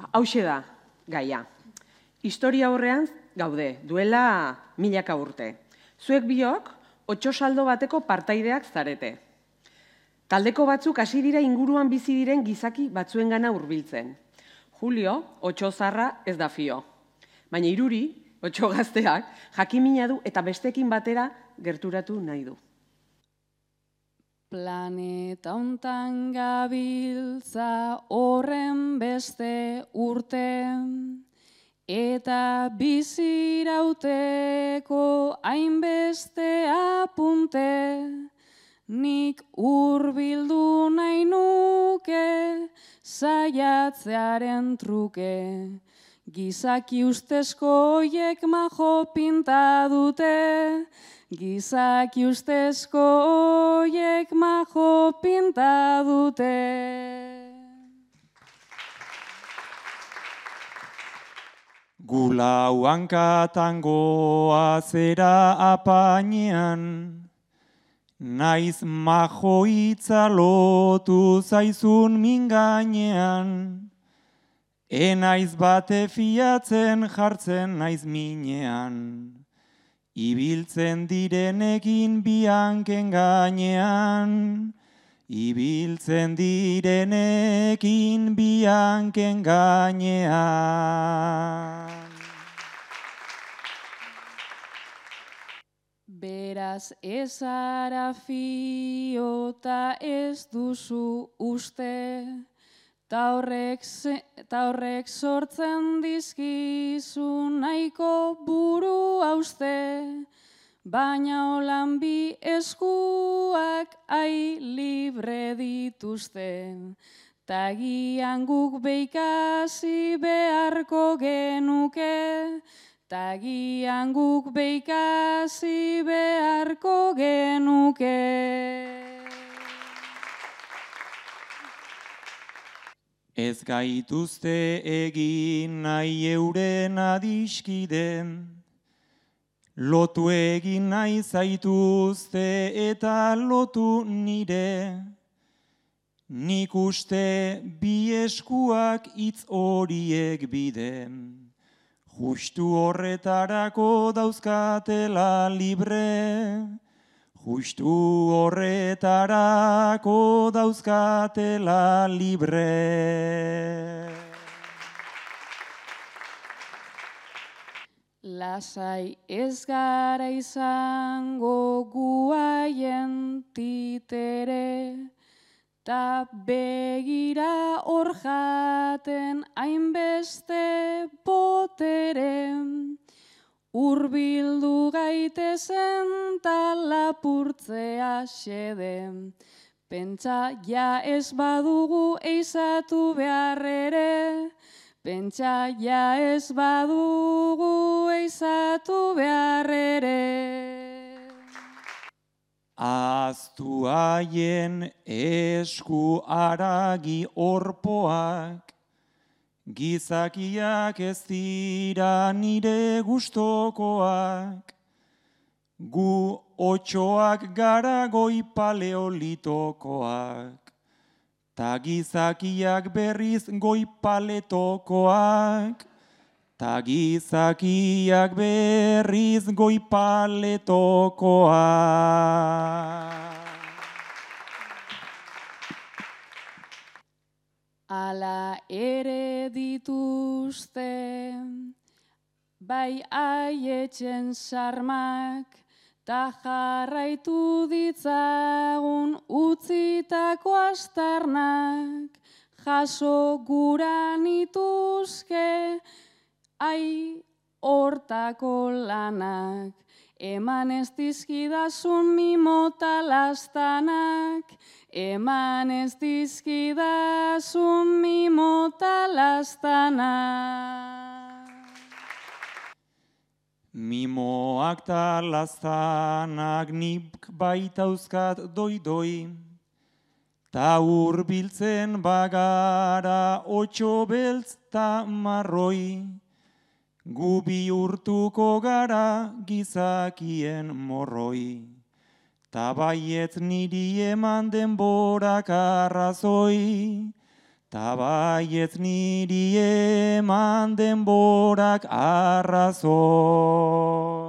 Hauxe da, gaia. Historia horrean gaude, duela milaka urte. Zuek biok, otsosaldo bateko partaideak zarete. Taldeko batzuk hasi dira inguruan bizi diren gizaki batzuengana hurbiltzen. Julio, otsozarra ez da fio. Baina Iruri, otso gazteak, jakimina du eta bestekin batera gerturatu nahi du. Planeta hontan gabiltza horren beste urte, eta bizirauteko hainbeste apunte, nik hurbildu nahi nuke saiatzearen truke. Gizaki ustezko hoiek majo pinta dute, gizaki ustezko hoiek majo pinta dute. Gulau hankatan goazera apainean, naiz majo hitza lotu zaizun mingainean, enaiz bate fiatzen jartzen naiz minean, ibiltzen direnekin bianken gainean, ibiltzen direnekin bianken gainean. Beraz ez ara fio ta ez duzu uste, ta horrek sortzen dizkizu nahiko buru hauste, baina holan bi eskuak ai libre dituzte, ta gian guk beikasi beharko genuke, ta gian guk beikasi beharko genuke. Ez gaituzte egin nahi euren adiskide, lotu egin nahi zaituzte eta lotu nire, nik uste bi eskuak hitz horiek bide, justu horretarako dauzkatela libre, justu horretarako dauzkatela libre. Lasai ez gara izango guaien titere, ta begira hor jaten hainbeste botere, hurbildu gaitezen ta lapurtzea xede, pentsa ja ez badugu eizatu behar ere, pentsa ja ez badugu eizatu behar ere. Ahaztu haien esku haragi orpoak, gizakiak ez dira nire gustokoak, gu otsoak gara goi paleolitokoak, ta gizakiak berriz goi paletokoak, ta gizakiak berriz goi paletokoak. Ala ere dituzte, bai aietxen sarmak, ta jarraitu ditzagun utzitako astarnak, jaso gura nituzke, ai hortako lanak, eman ez dizkidazun mimota lastanak, eman ez dizkidazun mimota lastanak. Mimoak ta lastanak nik baitauzkat doi-doi, ta hurbiltzen bagara otso beltz ta marroi, gu bihurtuko gara gizakien morroi, ta baietz niri eman denborak arrazoi, ta baietz niri eman denborak arrazoi.